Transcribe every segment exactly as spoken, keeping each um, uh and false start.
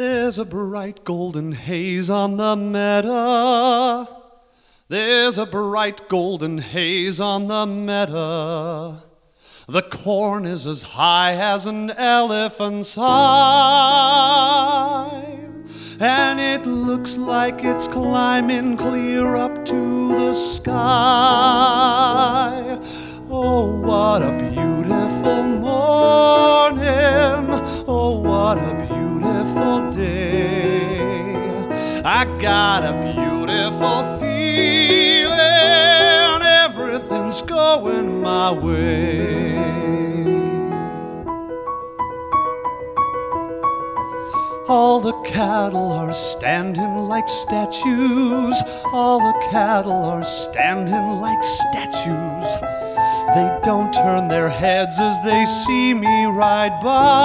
There's a bright golden haze on the meadow. There's a bright golden haze on the meadow. The corn is as high as an elephant's eye, and it looks like it's climbing clear up to the sky. Oh, what a beautiful morning. Oh, what a beautiful day. I got a beautiful feeling. Everything's going my way. All the cattle are standing like statues. All the cattle are standing like statues. They don't turn their heads as they see me ride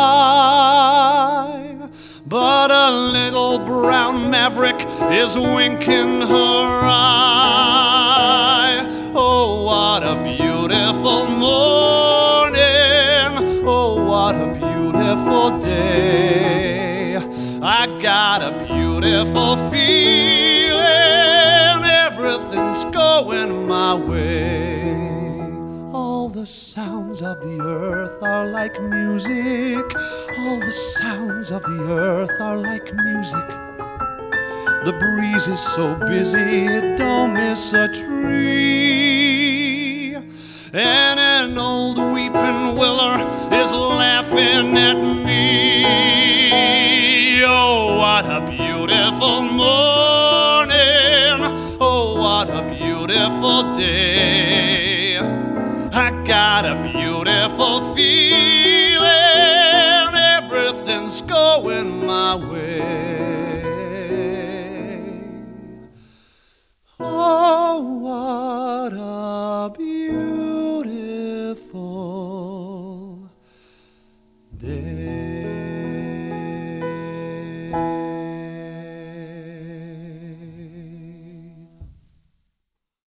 by. But a little brown maverick is winking her eye. Oh, what a beautiful morning. Oh, what a beautiful day. I got a beautiful feeling. Everything's going my way. All the sounds of the earth are like music. All the sounds of the earth are like music. The breeze is so busy it don't miss a tree. And an old weeping willow is laughing at me. Oh, what a beautiful morning. Oh, what a beautiful day. I got a beautiful feeling. Everything's going my way.